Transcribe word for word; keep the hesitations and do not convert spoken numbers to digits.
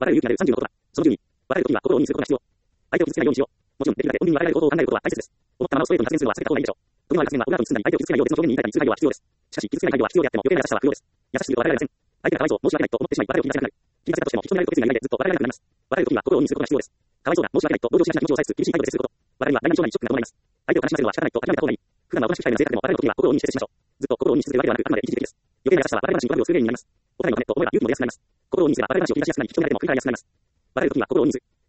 笑える勇気が出るさんじゅうの言葉。そのじゅうに、笑える時は心を鬼にすることが必要。相手を傷つけないようにしよう。もちろん、できるだけ本人に笑えることを考えることは大切です。思ったままストレートに発言するのは避けた方がいいでしょう。時の悪い発言はオブラートに包んだり相手を傷つけないよう別の表現に言い換えたりする配慮は必要です。しかし、傷つけない配慮は必要であっても余計な優しさは不要です。優しすぎると笑えられません。相手がかわいそう、申し訳ないと思ってしまい笑いを切り出せなくなる。切り出せたとしても人になれると決意がないでずっと笑えなくなります。笑える時には心を鬼にすることが必要です。かわいそうだ、申し訳ないと同情しがちな気持ちを抑えつつ厳しい態度で接すること。笑いは来年将来にショックが伴います。相手を悲しませるのは仕方ないと諦めた方がいい。普段はおとなしく控えめな性格でも笑える時には心を鬼にして接しましょう。ずっと心を鬼にし続けるわけではなく、あくまで一時的です。余計な優しさは笑い話にトラブルをする原因になります。お互いのためと思えば勇気も出やすくなります。心を鬼にすれば笑い話を切り出しやすくなり、人になれても繰り返しやすくなります。笑える時には心を鬼にする。